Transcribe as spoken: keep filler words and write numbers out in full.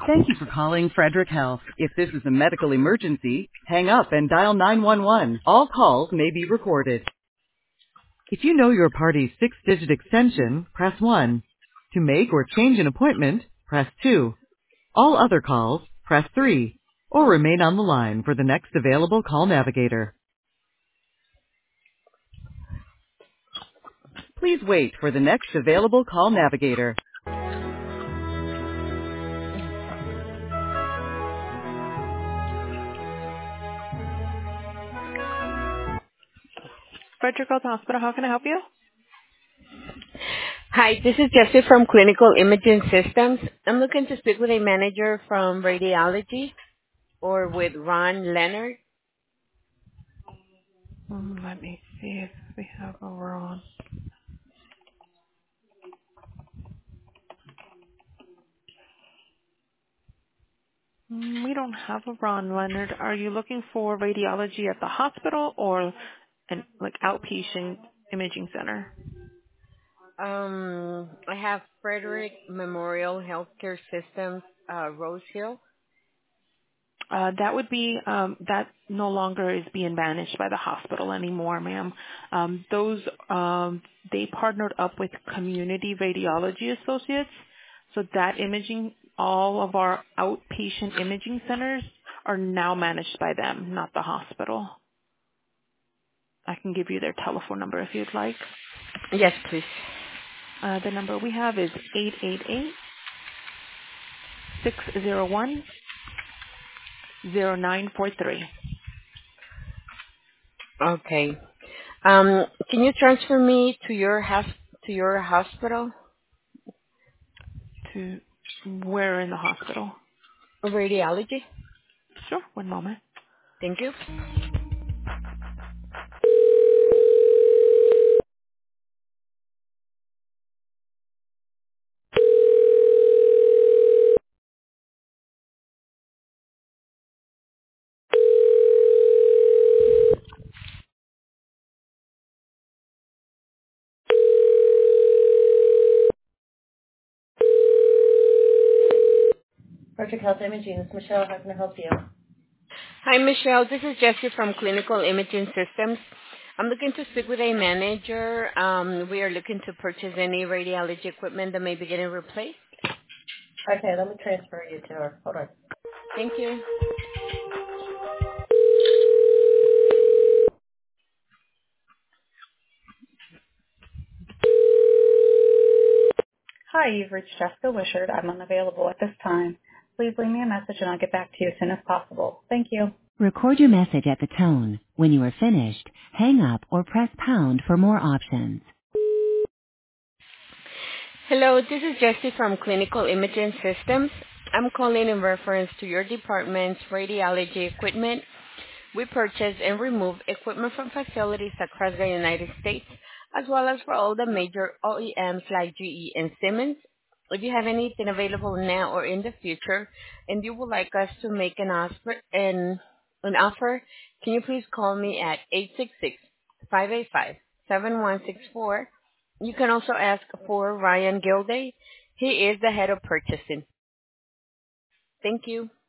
Thank you for calling Frederick Health. If this is a medical emergency, hang up and dial nine one one. All calls may be recorded. If you know your party's six-digit extension, press one. To make or change an appointment, press two. All other calls, press three. Or remain on the line for the next available call navigator. Please wait for the next available call navigator. Frederick Health Hospital, how can I help you? Hi, this is Jessie from Clinical Imaging Systems. I'm looking to speak with a manager from radiology or with Ron Leonard. Um, let me see if we have a Ron. Mm, We don't have a Ron Leonard. Are you looking for radiology at the hospital or an like outpatient imaging center? Um, I have Frederick Memorial Healthcare Systems, uh, Rose Hill. Uh, that would be um, that no longer is being managed by the hospital anymore, ma'am. Um, those um, they partnered up with Community Radiology Associates, so that imaging, all of our outpatient imaging centers are now managed by them, not the hospital. I can give you their telephone number if you'd like. Yes, please. Uh, the number we have is eight eight eight, six zero one, zero nine four three. Okay. Um, can you transfer me to your hos- to your hospital To where in the hospital? radiology? Sure, one moment. Thank you. Project Health Imaging. This is Michelle. How can I help you? Hi, Michelle. This is Jessie from Clinical Imaging Systems. I'm looking to speak with a manager. Um, we are looking to purchase any radiology equipment that may be getting replaced. Okay, let me transfer you to her. Hold on. Thank you. Hi, you've reached Jessica Wishart. I'm unavailable at this time. Please leave me a message and I'll get back to you as soon as possible. Thank you. Record your message at the tone. When you are finished, hang up or press pound for more options. Hello, this is Jessie from Clinical Imaging Systems. I'm calling in reference to your department's radiology equipment. We purchase and remove equipment from facilities across the United States, as well as for all the major O E Ms like G E and Siemens. If you have anything available now or in the future, and you would like us to make an offer, an, an offer, can you please call me at eight six six, five eight five, seven one six four. You can also ask for Ryan Gilday. He is the head of purchasing. Thank you.